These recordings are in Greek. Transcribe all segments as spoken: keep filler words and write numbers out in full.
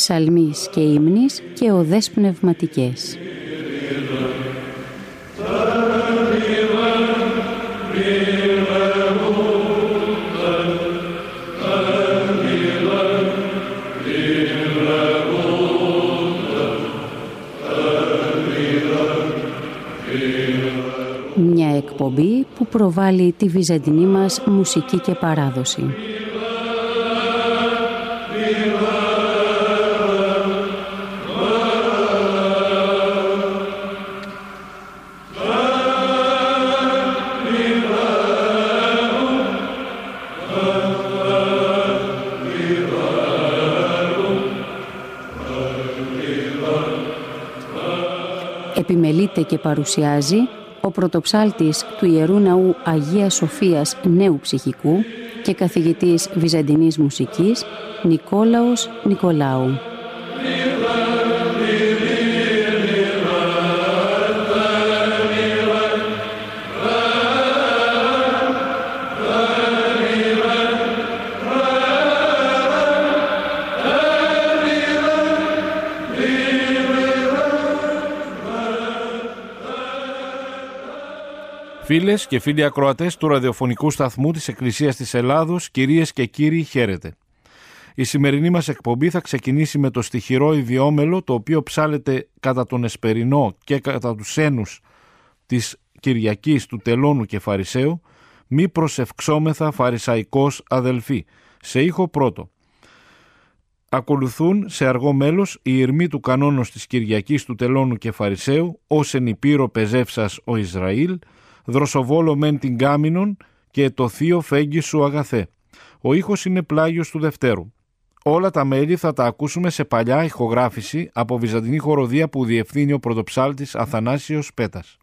ψαλμής και ύμνης και οδές πνευματικές. Μια εκπομπή που προβάλλει τη βυζαντινή μας μουσική και παράδοση. Επιμελείται και παρουσιάζει ο πρωτοψάλτης του Ιερού Ναού Αγίας Σοφίας Νέου Ψυχικού και καθηγητής βυζαντινής μουσικής Νικόλαος Νικολάου. Φίλες και φίλοι ακροατές του ραδιοφωνικού σταθμού της Εκκλησίας της Ελλάδος, κυρίες και κύριοι, χαίρετε. Η σημερινή μας εκπομπή θα ξεκινήσει με το στιχηρό ιδιόμελο, το οποίο ψάλεται κατά τον Εσπερινό και κατά τους ένους της Κυριακής του Τελώνου και Φαρισαίου, «Μη προσευξόμεθα φαρισαϊκός αδελφοί», σε ήχο πρώτο. Ακολουθούν σε αργό μέλος οι ηρμοί του κανόνος της Κυριακής του Τελώνου και Φαρισαίου, «Ως εν υπήρο πεζεύσας ο Ισραήλ», «Δροσοβόλο μεν την κάμινον» και «Το θείο φέγγι σου αγαθέ». Ο ήχος είναι πλάγιος του Δευτέρου. Όλα τα μέλη θα τα ακούσουμε σε παλιά ηχογράφηση από βυζαντινή χοροδία που διευθύνει ο πρωτοψάλτης Αθανάσιος Πέτας.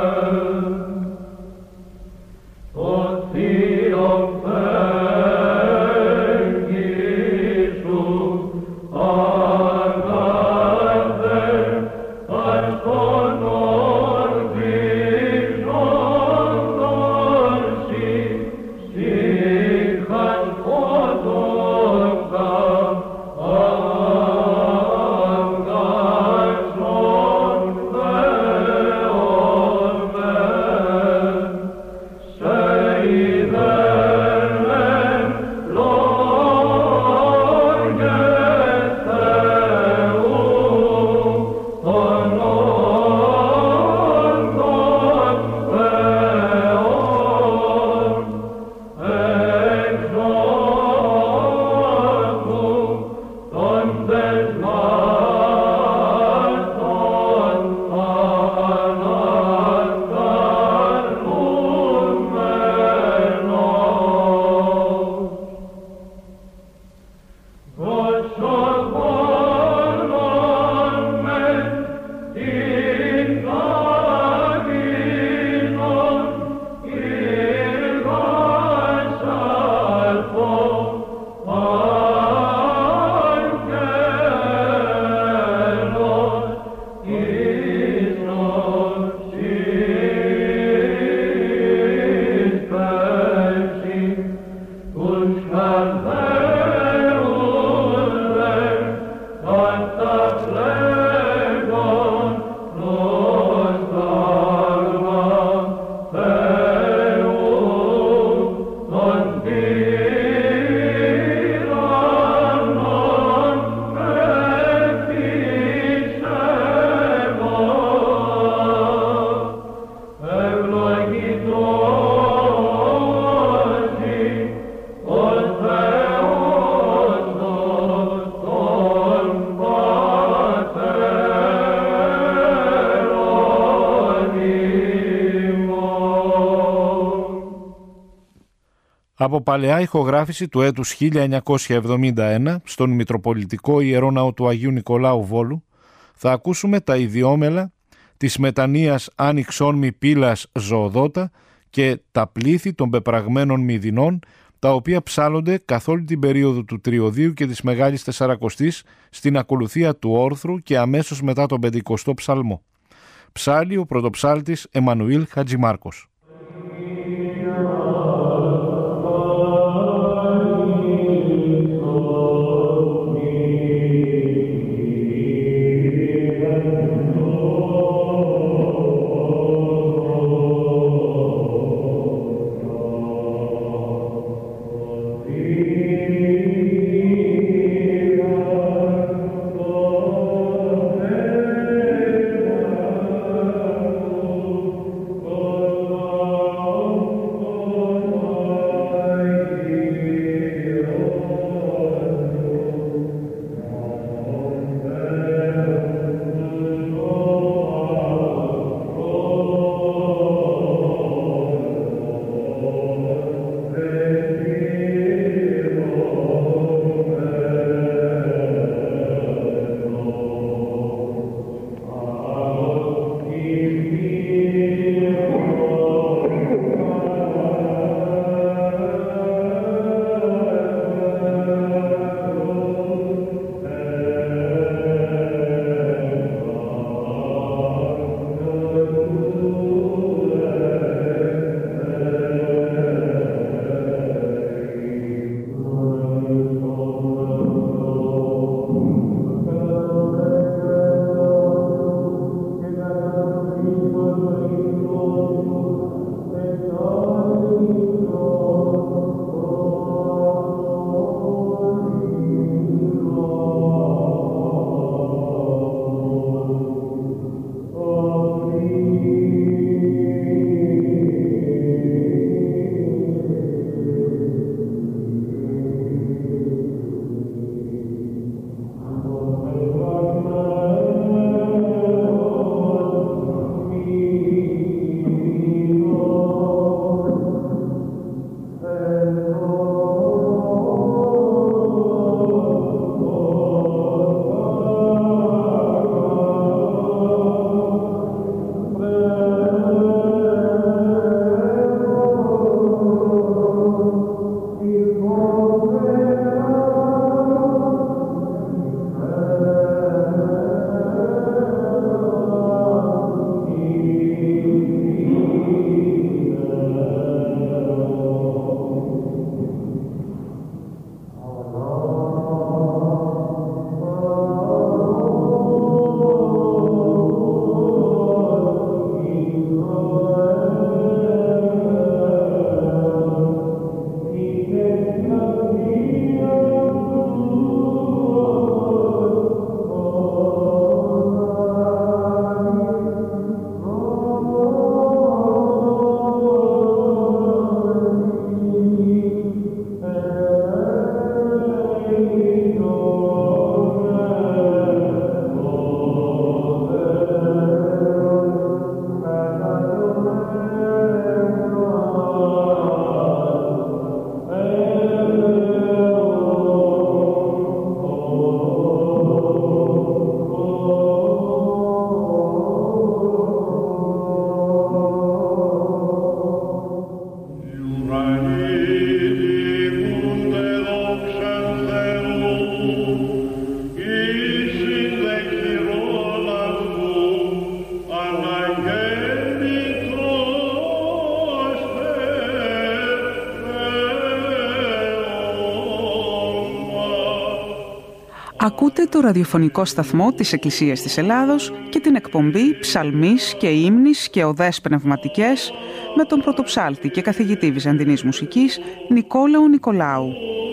Thee, O Από παλαιά ηχογράφηση του έτους χίλια εννιακόσια εβδομήντα ένα στον Μητροπολιτικό Ιερό Ναό του Αγίου Νικολάου Βόλου θα ακούσουμε τα ιδιόμελα της μετανοίας «Άνοιξόν μη πύλας ζωοδότα» και τα πλήθη των πεπραγμένων μηδινών, τα οποία ψάλλονται καθ' όλη την περίοδο του Τριωδίου και της Μεγάλης Τεσσαρακοστής στην ακολουθία του όρθρου και αμέσως μετά τον Πεντηκοστό Ψαλμό. Ψάλλει ο πρωτοψάλτης Εμμανουήλ Χατζημάρκος. Oh Ακούτε το ραδιοφωνικό σταθμό της Εκκλησίας της Ελλάδος και την εκπομπή «Ψαλμής και ύμνης και οδές πνευματικές» με τον πρωτοψάλτη και καθηγητή Βυζαντινής μουσικής Νικόλαο Νικολάου.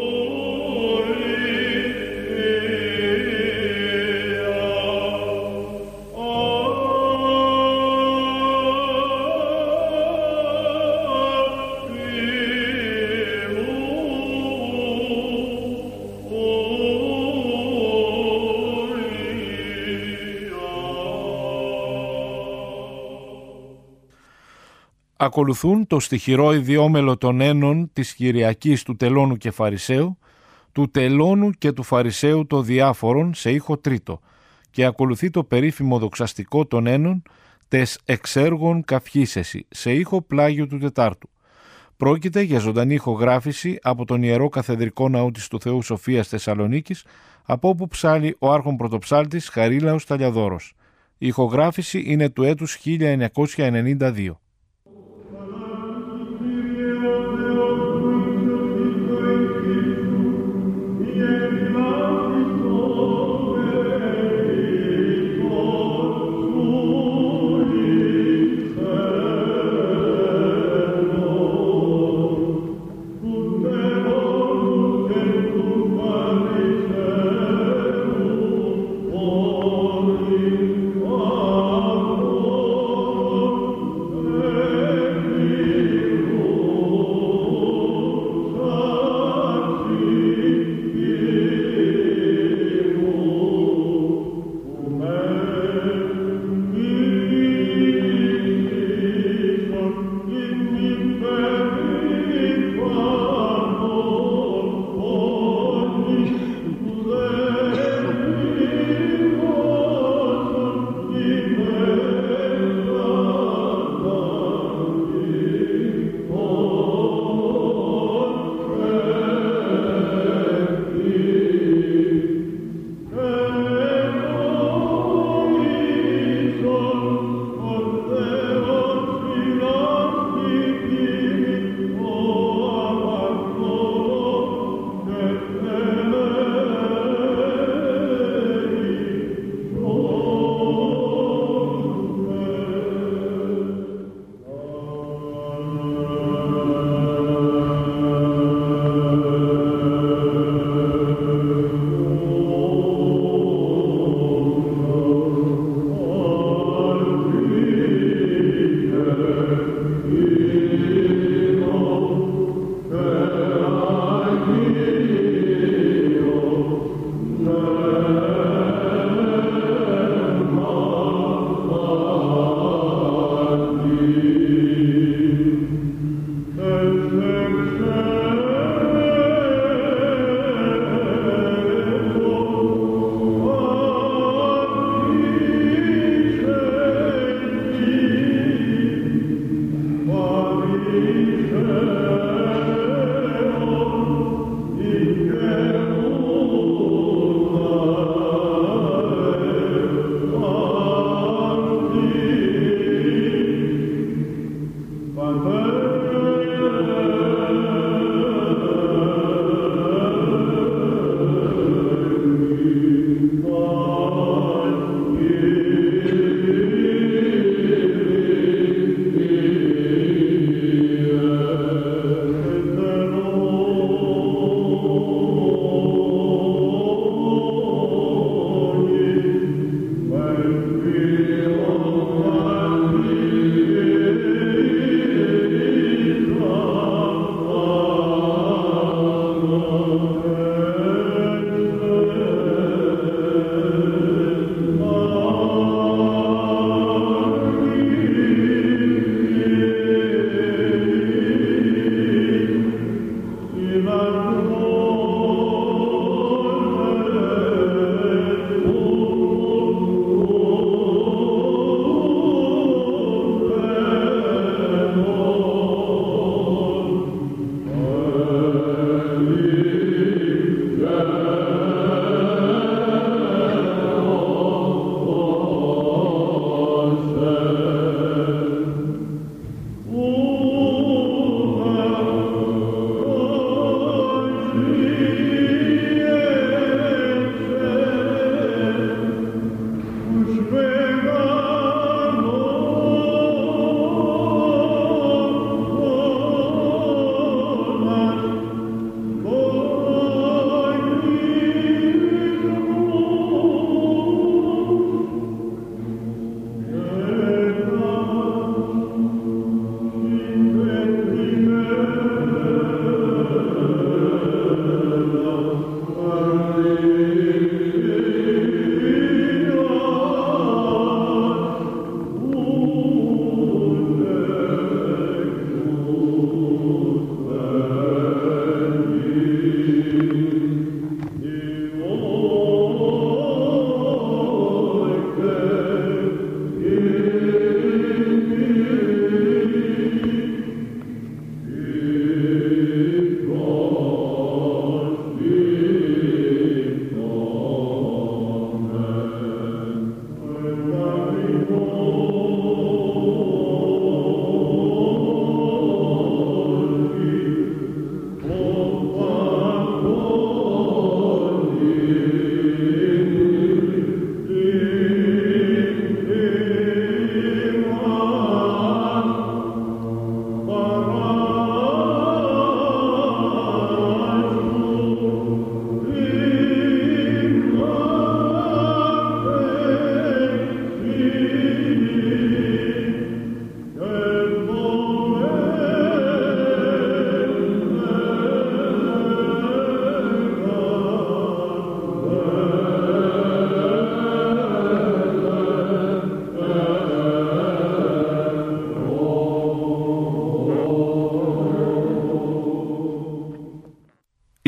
Ακολουθούν το στιχηρό ιδιόμελο των ένων της Κυριακής του Τελώνου και Φαρισαίου, του Τελώνου και του Φαρισαίου των διάφορων σε ήχο τρίτο, και ακολουθεί το περίφημο δοξαστικό των ένων τες εξέργων καυχήσεσι σε ήχο πλάγιο του Τετάρτου. Πρόκειται για ζωντανή ηχογράφηση από τον Ιερό Καθεδρικό Ναού της του Θεού Σοφίας Θεσσαλονίκης, από όπου ψάλει ο άρχον πρωτοψάλτης Χαρίλαος Ταλιαδόρος. Η ηχογράφηση είναι του έτους χίλια εννιακόσια ενενήντα δύο.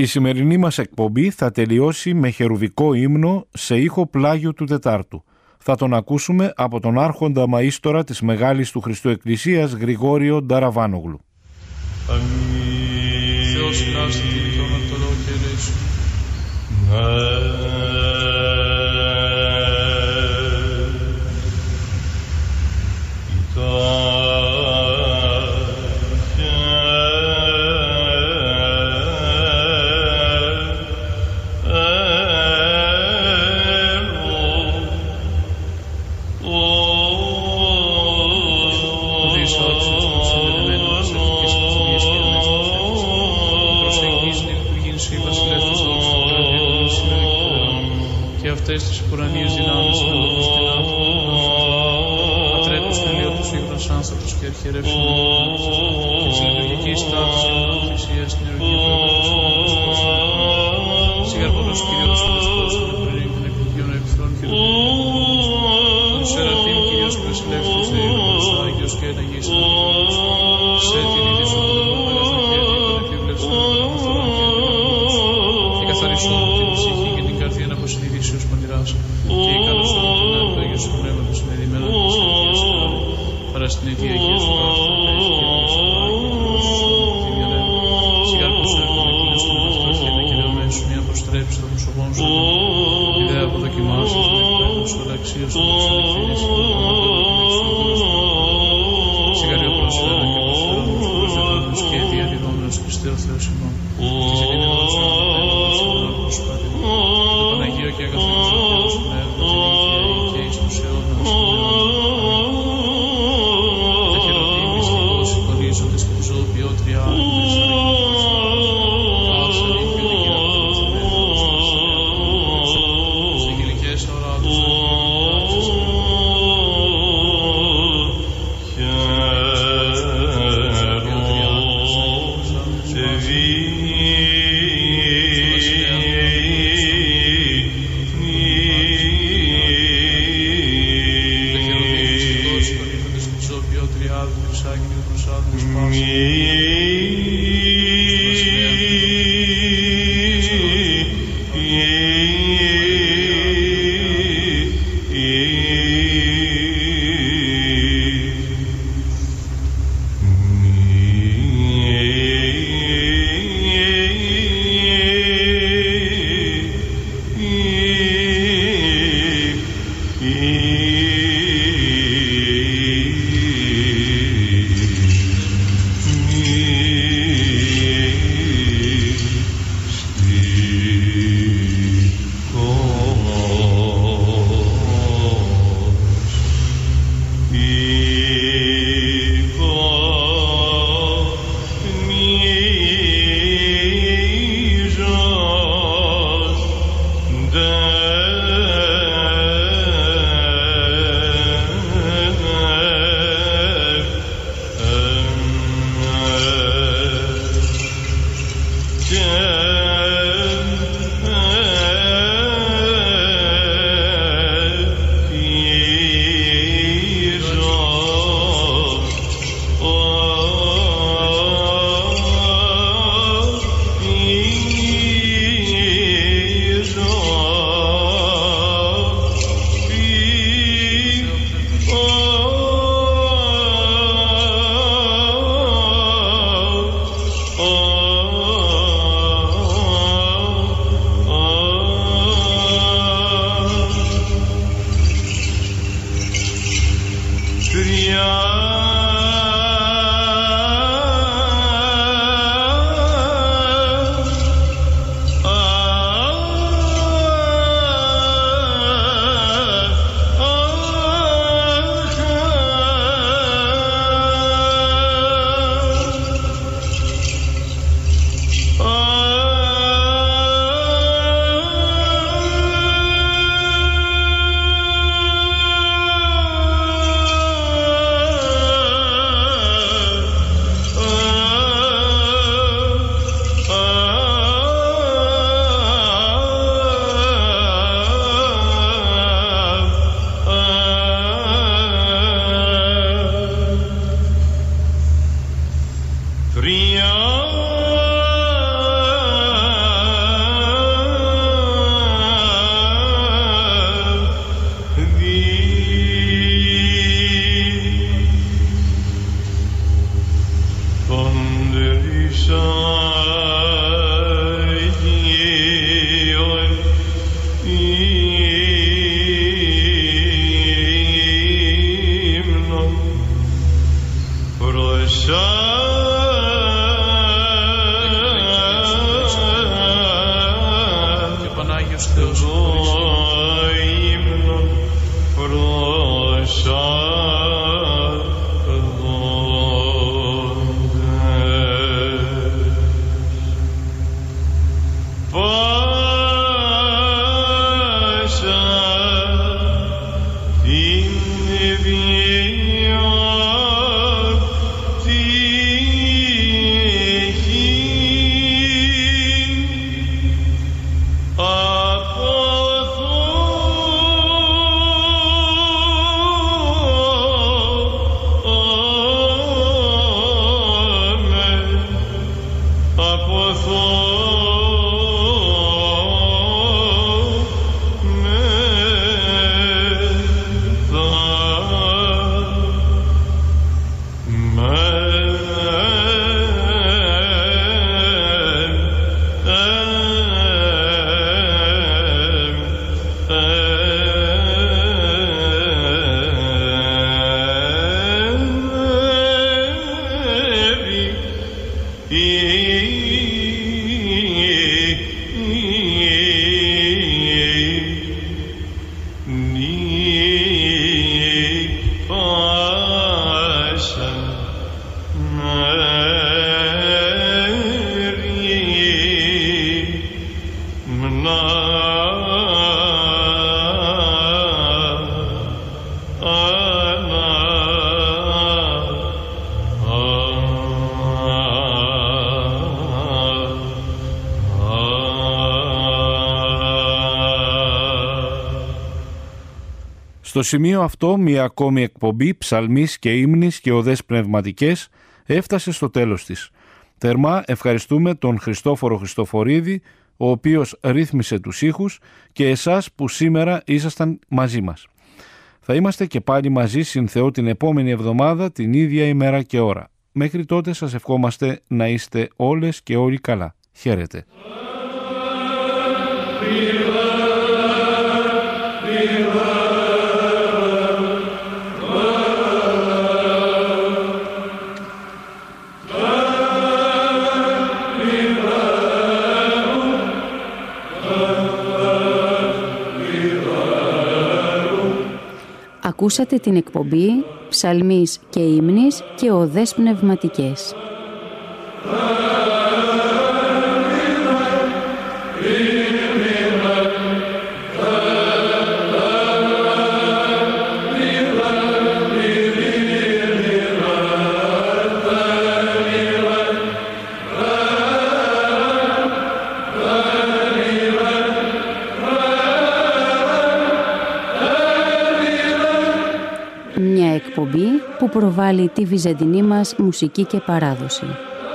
Η σημερινή μας εκπομπή θα τελειώσει με χερουβικό ύμνο σε ήχο πλάγιο του Τετάρτου. Θα τον ακούσουμε από τον άρχοντα μαΐστορα της Μεγάλης του Χριστού Εκκλησίας Γρηγόριο Νταραβάνογλου. Θεός χλάστη την εικόνα το λόγο και ελέησου. Αυτές τις ουρανίες δυνάμεις με λόγους την άνθρωπο. Ατρέπους τελείωτους ύγρος άνθρωπος και αρχιερεύσουν και της λειτουργικής τάφης και θυσίας στην ερωγία προεδρεύσουν. Σιγαρπονός Κύριος Χριστός των Ευρύν των εκλογιών επιθρών και των Τον Σεραφείμ Κύριος Πρεσιλεύτος Δεϊβός Άγιος και Εναγής σε την ίδια σου τον Αγαθό και τον επίβλεψον των ανθρώπων και καθαριστούν την ψυχή και την καρδία να αποσυνειδήσει ως παντηράς και η καλωσόν τον έργο Αγίου σου Πνεύματος συνεδειμένα της Αγίας σου παρά στην αιτία Αγίας σου Πάσου και Αγίας σου Άγιος την Ιερέα σιγάρκος σου έχουν εκείνος τον εαυτό και ένα κεραιωμένου σου μια προστρέψη των προσωπών σου ιδέα αποδοκιμάσεις των εκπαίδων σου αλλαξίως των εξελιχθήνης και των αμαρτωλών σιγαριό προσφέρον και προσφέρον προσφέροντας και διαδιδόμενος Χριστέ ο Θεός ημών και σε την εδόση του Πνεύματος του Λόγου σου Πατήρ το Παναγίο και αγαθό του Θεού σου Πνεύμα και εις τους αιώνας του τα χεροβήμ μυστικώς συγχωρίζοντες και τους ζωοποιότρια άγνες πάσα νύχιο την κοινότητα του Θεού στις αγγελικές αοράτους τους Θεούς χωρίς. Στο σημείο αυτό μια ακόμη εκπομπή ψαλμής και ύμνης και οδές πνευματικές έφτασε στο τέλος της. Θερμά ευχαριστούμε τον Χριστόφορο Χριστοφορίδη, ο οποίος ρύθμισε τους ήχους, και εσάς που σήμερα ήσασταν μαζί μας. Θα είμαστε και πάλι μαζί συν Θεό την επόμενη εβδομάδα την ίδια ημέρα και ώρα. Μέχρι τότε σας ευχόμαστε να είστε όλες και όλοι καλά. Χαίρετε. Ακούσατε την εκπομπή «Ψαλμής και ύμνης και οδές πνευματικές». Εκπομπή που προβάλλει τη βυζαντινή μας μουσική και παράδοση.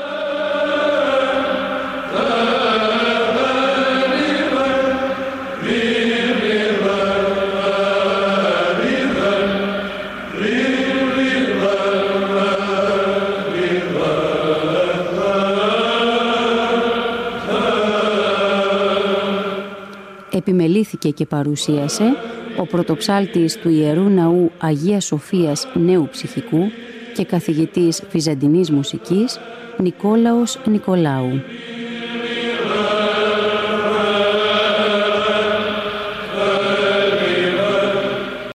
Επιμελήθηκε και παρουσίασε ο πρωτοψάλτης του Ιερού Ναού Αγίας Σοφίας Νέου Ψυχικού και καθηγητής βυζαντινής μουσικής Νικόλαος Νικολάου.